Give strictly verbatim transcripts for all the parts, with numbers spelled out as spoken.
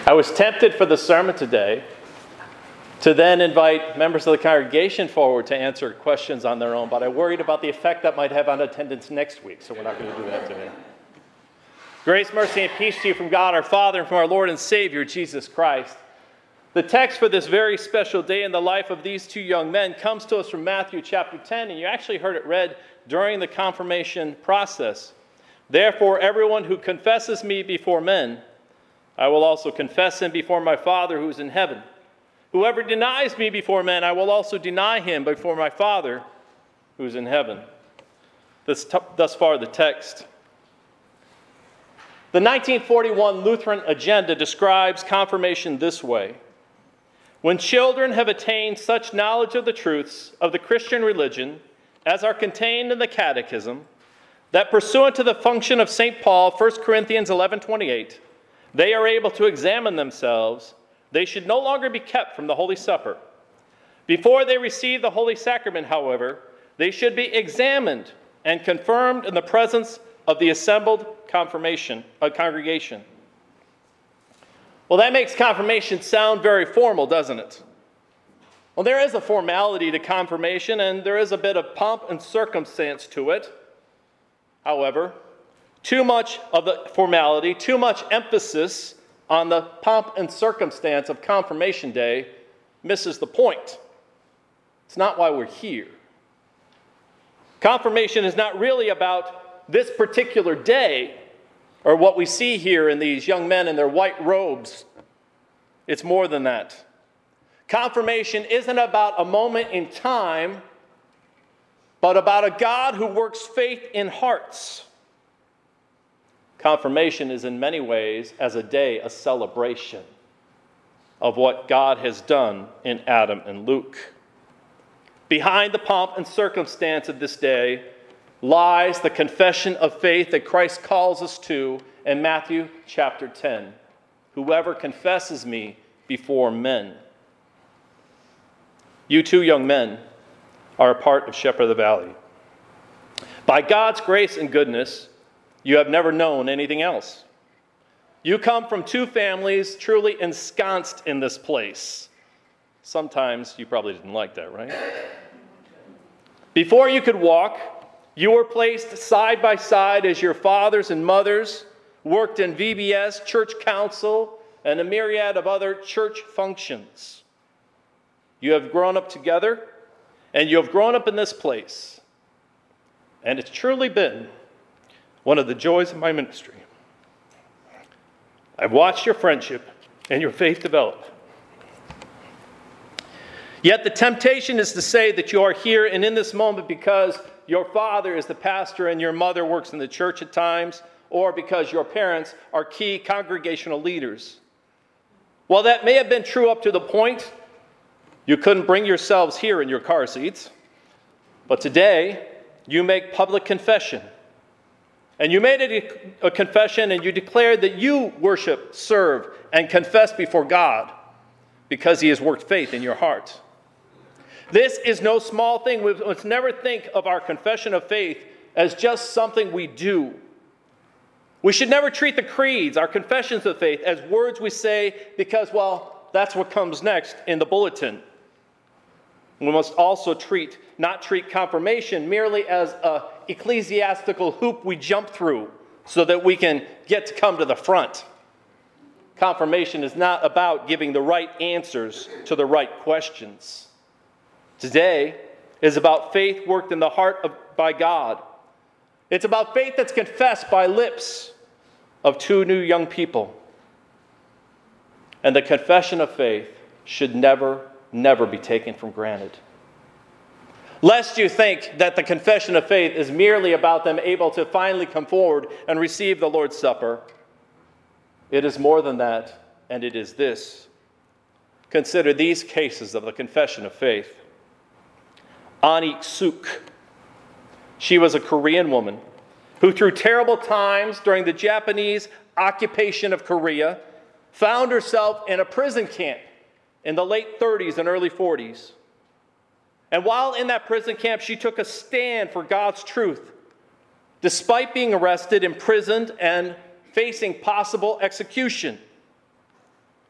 I was tempted for the sermon today to then invite members of the congregation forward to answer questions on their own, but I worried about the effect that might have on attendance next week, so we're not going to do that today. Grace, mercy, and peace to you from God our Father and from our Lord and Savior, Jesus Christ. The text for this very special day in the life of these two young men comes to us from Matthew chapter ten, and you actually heard it read during the confirmation process. Therefore, everyone who confesses me before men, I will also confess him before my Father who is in heaven. Whoever denies me before men, I will also deny him before my Father who is in heaven. This t- thus far the text. The nineteen forty-one Lutheran Agenda describes confirmation this way. When children have attained such knowledge of the truths of the Christian religion as are contained in the Catechism, that pursuant to the function of Saint Paul, First Corinthians eleven twenty-eight, they are able to examine themselves, they should no longer be kept from the Holy Supper. Before they receive the Holy Sacrament, however, they should be examined and confirmed in the presence of the assembled confirmation, uh, congregation. Well, that makes confirmation sound very formal, doesn't it? Well, there is a formality to confirmation, and there is a bit of pomp and circumstance to it. However, too much of the formality, too much emphasis on the pomp and circumstance of Confirmation Day misses the point. It's not why we're here. Confirmation is not really about this particular day or what we see here in these young men in their white robes. It's more than that. Confirmation isn't about a moment in time, but about a God who works faith in hearts. Confirmation is in many ways, as a day, a celebration of what God has done in Adam and Luke. Behind the pomp and circumstance of this day lies the confession of faith that Christ calls us to in Matthew chapter ten. Whoever confesses me before men. You two young men are a part of Shepherd of the Valley. By God's grace and goodness, you have never known anything else. You come from two families truly ensconced in this place. Sometimes you probably didn't like that, right? Before you could walk, you were placed side by side as your fathers and mothers worked in V B S, church council, and a myriad of other church functions. You have grown up together, and you have grown up in this place. And it's truly been one of the joys of my ministry. I've watched your friendship and your faith develop. Yet the temptation is to say that you are here and in this moment because your father is the pastor and your mother works in the church at times, or because your parents are key congregational leaders. While that may have been true up to the point you couldn't bring yourselves here in your car seats, but today you make public confession. And you made a, a confession and you declared that you worship, serve, and confess before God because he has worked faith in your heart. This is no small thing. We must never think of our confession of faith as just something we do. We should never treat the creeds, our confessions of faith, as words we say because, well, that's what comes next in the bulletin. We must also treat, not treat confirmation merely as an ecclesiastical hoop we jump through so that we can get to come to the front. Confirmation is not about giving the right answers to the right questions. Today is about faith worked in the heart of, by God. It's about faith that's confessed by lips of two new young people. And the confession of faith should never never be taken for granted. Lest you think that the confession of faith is merely about them able to finally come forward and receive the Lord's Supper. It is more than that, and it is this. Consider these cases of the confession of faith. An Ik-suk. She was a Korean woman who through terrible times during the Japanese occupation of Korea found herself in a prison camp in the late thirties and early forties. And while in that prison camp, she took a stand for God's truth, despite being arrested, imprisoned, and facing possible execution.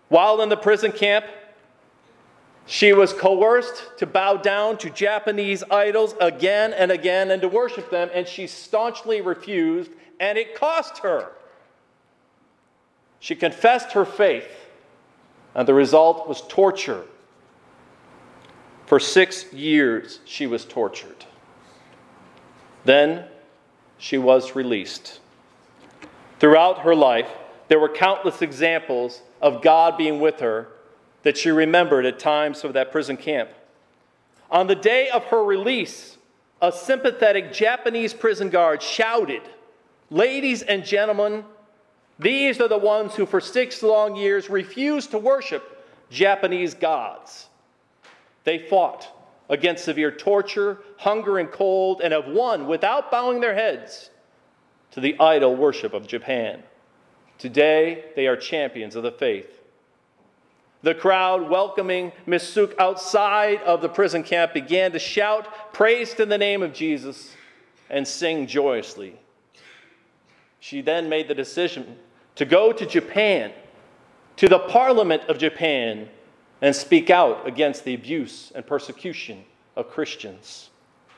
While in the prison camp, she was coerced to bow down to Japanese idols again and again and to worship them, and she staunchly refused, and it cost her. She confessed her faith, and the result was torture. For six years, she was tortured. Then she was released. Throughout her life, there were countless examples of God being with her that she remembered at times of that prison camp. On the day of her release, a sympathetic Japanese prison guard shouted, "Ladies and gentlemen, these are the ones who for six long years refused to worship Japanese gods. They fought against severe torture, hunger, and cold, and have won without bowing their heads to the idol worship of Japan. Today, they are champions of the faith." The crowd welcoming Miss Suk outside of the prison camp began to shout praise to the name of Jesus and sing joyously. She then made the decision to go to Japan, to the Parliament of Japan, and speak out against the abuse and persecution of Christians.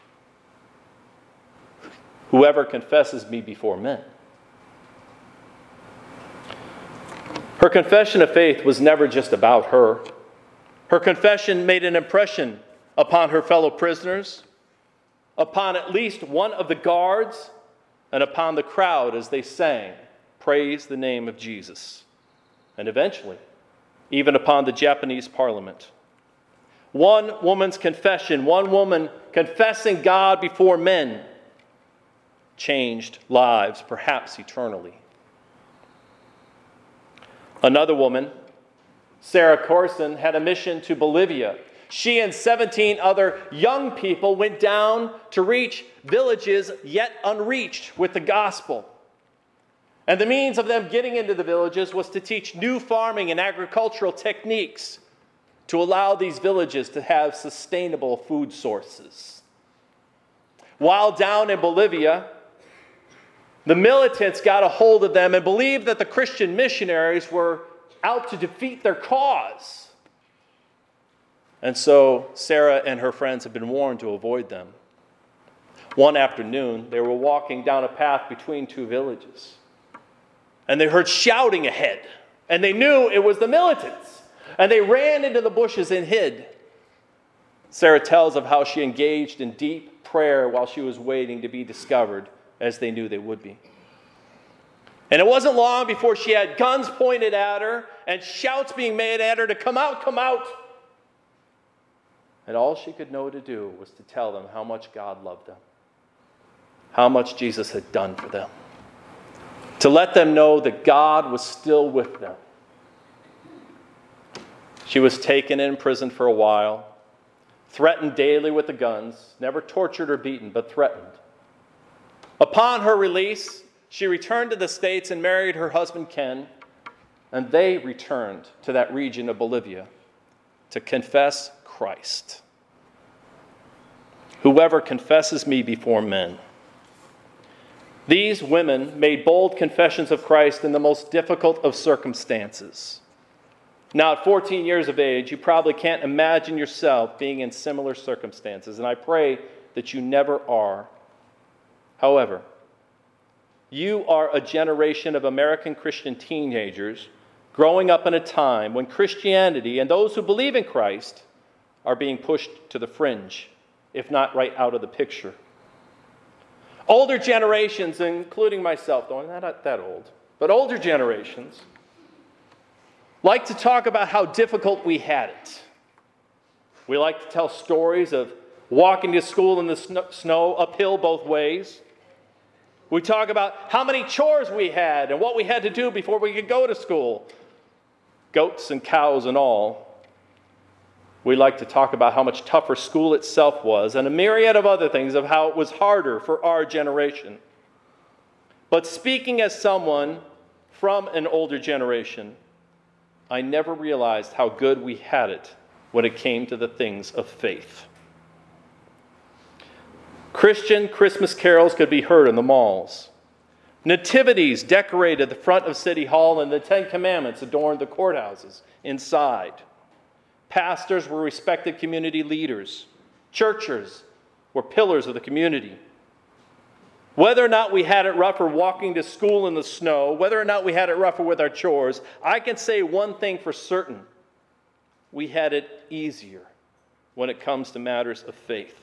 Whoever confesses me before men. Her confession of faith was never just about her. Her confession made an impression upon her fellow prisoners, upon at least one of the guards, and upon the crowd as they sang, "Praise the name of Jesus," and eventually, even upon the Japanese parliament. One woman's confession, one woman confessing God before men, changed lives, perhaps eternally. Another woman, Sarah Corson, had a mission to Bolivia. She and seventeen other young people went down to reach villages yet unreached with the gospel. And the means of them getting into the villages was to teach new farming and agricultural techniques to allow these villages to have sustainable food sources. While down in Bolivia, the militants got a hold of them and believed that the Christian missionaries were out to defeat their cause. And so Sarah and her friends had been warned to avoid them. One afternoon, they were walking down a path between two villages, and they heard shouting ahead, and they knew it was the militants, and they ran into the bushes and hid. Sarah tells of how she engaged in deep prayer while she was waiting to be discovered, as they knew they would be. And it wasn't long before she had guns pointed at her and shouts being made at her to come out, come out. And all she could know to do was to tell them how much God loved them, how much Jesus had done for them, to let them know that God was still with them. She was taken and imprisoned for a while, threatened daily with the guns, never tortured or beaten, but threatened. Upon her release, she returned to the States and married her husband, Ken, and they returned to that region of Bolivia to confess Christ. Whoever confesses me before men. These women made bold confessions of Christ in the most difficult of circumstances. Now, at fourteen years of age, you probably can't imagine yourself being in similar circumstances, and I pray that you never are. However, you are a generation of American Christian teenagers growing up in a time when Christianity and those who believe in Christ are being pushed to the fringe, if not right out of the picture. Older generations, including myself, though I'm not that old, but older generations, like to talk about how difficult we had it. We like to tell stories of walking to school in the snow uphill both ways. We talk about how many chores we had and what we had to do before we could go to school. Goats and cows and all. We like to talk about how much tougher school itself was and a myriad of other things of how it was harder for our generation. But speaking as someone from an older generation, I never realized how good we had it when it came to the things of faith. Christian Christmas carols could be heard in the malls. Nativities decorated the front of City Hall, and the Ten Commandments adorned the courthouses inside. Pastors were respected community leaders. Churches were pillars of the community. Whether or not we had it rougher walking to school in the snow, whether or not we had it rougher with our chores, I can say one thing for certain. We had it easier when it comes to matters of faith.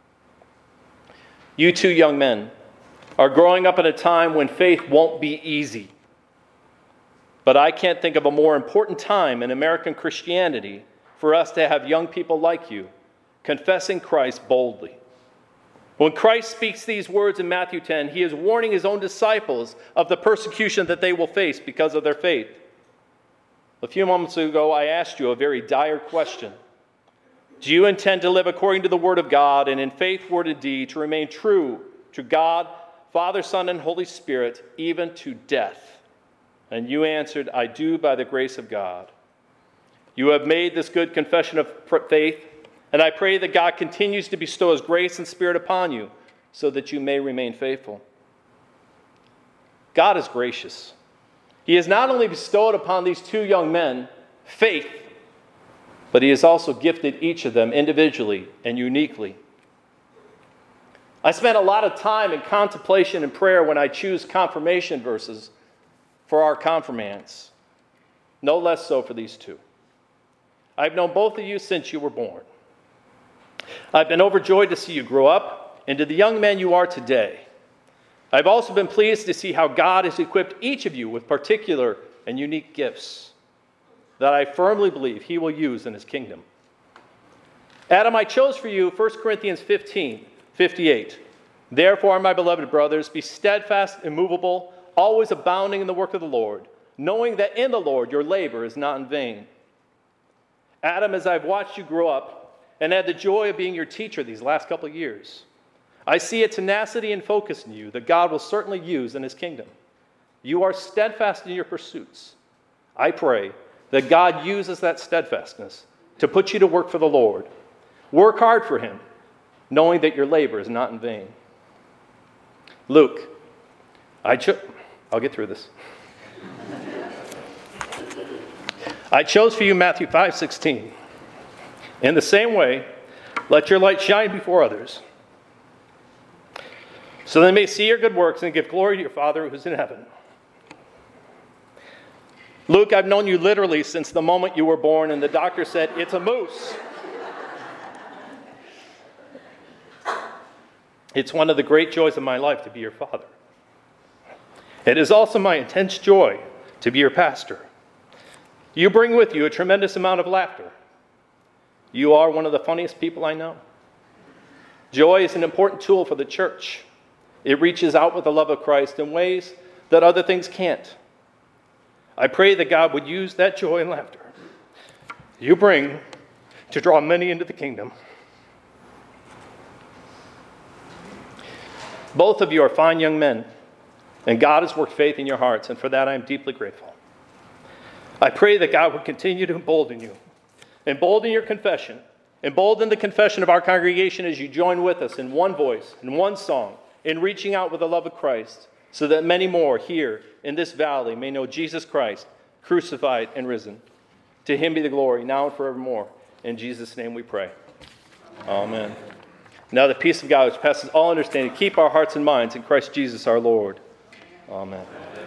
You two young men are growing up at a time when faith won't be easy. But I can't think of a more important time in American Christianity for us to have young people like you confessing Christ boldly. When Christ speaks these words in Matthew ten, he is warning his own disciples of the persecution that they will face because of their faith. A few moments ago, I asked you a very dire question. Do you intend to live according to the Word of God and in faith, word, and deed to remain true to God, Father, Son, and Holy Spirit, even to death? And you answered, I do by the grace of God. You have made this good confession of faith, and I pray that God continues to bestow his grace and Spirit upon you so that you may remain faithful. God is gracious. He has not only bestowed upon these two young men faith, but he has also gifted each of them individually and uniquely. I spent a lot of time in contemplation and prayer when I choose confirmation verses for our confirmands. No less so for these two. I've known both of you since you were born. I've been overjoyed to see you grow up into the young men you are today. I've also been pleased to see how God has equipped each of you with particular and unique gifts that I firmly believe he will use in his kingdom. Adam, I chose for you First Corinthians fifteen, fifty-eight. Therefore, my beloved brothers, be steadfast, immovable, always abounding in the work of the Lord, knowing that in the Lord your labor is not in vain. Adam, as I've watched you grow up and had the joy of being your teacher these last couple of years, I see a tenacity and focus in you that God will certainly use in his kingdom. You are steadfast in your pursuits. I pray that God uses that steadfastness to put you to work for the Lord. Work hard for him, knowing that your labor is not in vain. Luke, I cho- I'll get through this. I chose for you Matthew five sixteen. In the same way, let your light shine before others, so they may see your good works and give glory to your Father who's in heaven. Luke, I've known you literally since the moment you were born, and the doctor said, it's a moose. It's one of the great joys of my life to be your father. It is also my intense joy to be your pastor. You bring with you a tremendous amount of laughter. You are one of the funniest people I know. Joy is an important tool for the church. It reaches out with the love of Christ in ways that other things can't. I pray that God would use that joy and laughter you bring to draw many into the kingdom. Both of you are fine young men, and God has worked faith in your hearts, and for that I am deeply grateful. I pray that God would continue to embolden you, embolden your confession, embolden the confession of our congregation as you join with us in one voice, in one song, in reaching out with the love of Christ, so that many more here in this valley may know Jesus Christ, crucified and risen. To him be the glory, now and forevermore. In Jesus' name we pray. Amen. Now the peace of God, which passes all understanding, keep our hearts and minds in Christ Jesus our Lord. Amen.